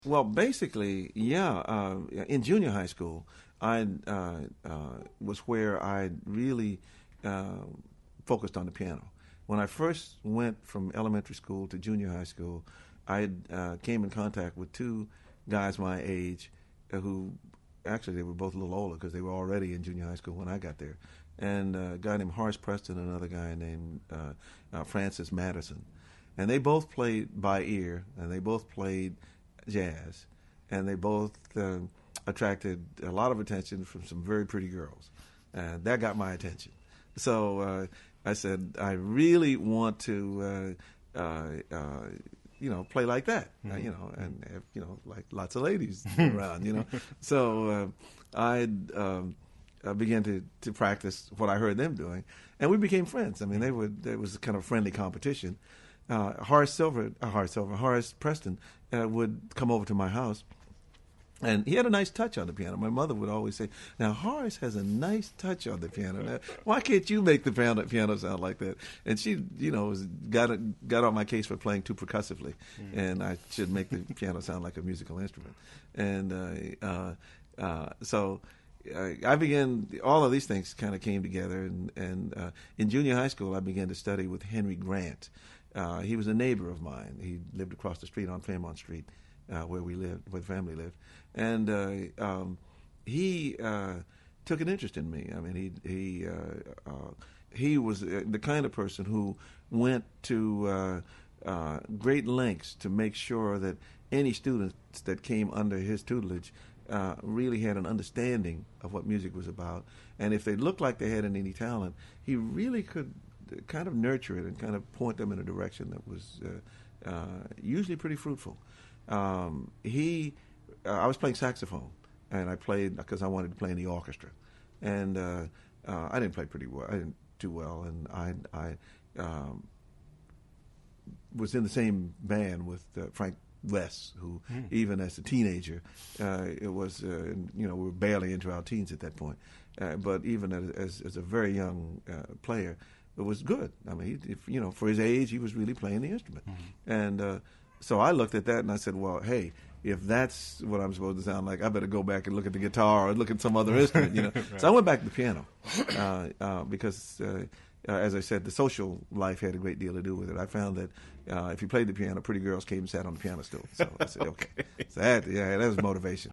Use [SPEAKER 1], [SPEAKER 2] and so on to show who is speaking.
[SPEAKER 1] Well, basically, yeah. In junior high school, I was where I really uh, focused on the piano. When I first went from elementary school to junior high school, I came in contact with two guys my age who actually they were both a little older because they were already in junior high school when I got there, and a guy named Horace Preston and another guy named Francis Madison, and they both played by ear and they both played jazz, and they both attracted a lot of attention from some very pretty girls, and that got my attention. So I said, I really want to, play like that, and have, like lots of ladies around, So I began to practice what I heard them doing, and we became friends. I mean, there was a kind of friendly competition. Horace Preston would come over to my house, and he had a nice touch on the piano. My mother would always say, "Now Horace has a nice touch on the piano. Now, why can't you make the piano sound like that?" And she, got on my case for playing too percussively, and I should make the piano sound like a musical instrument. And so I began. All of these things kind of came together, and in junior high school, I began to study with Henry Grant. He was a neighbor of mine. He lived across the street on Fairmont Street, where the family lived, and he took an interest in me. I mean, he was the kind of person who went to great lengths to make sure that any students that came under his tutelage really had an understanding of what music was about, and if they looked like they had any talent, he really could kind of nurture it and kind of point them in a direction that was usually pretty fruitful. I was playing saxophone, and I played because I wanted to play in the orchestra, and I didn't play pretty well. I didn't do well, and I was in the same band with Frank West, who even as a teenager, it was we were barely into our teens at that point, but even as a very young player, it was good. I mean, for his age, he was really playing the instrument, and so I looked at that and I said, well, hey, if that's what I'm supposed to sound like, I better go back and look at the guitar or look at some other instrument, Right. So I went back to the piano because, as I said, the social life had a great deal to do with it. I found that if you played the piano, pretty girls came and sat on the piano stool. So I said, okay. So that was motivation.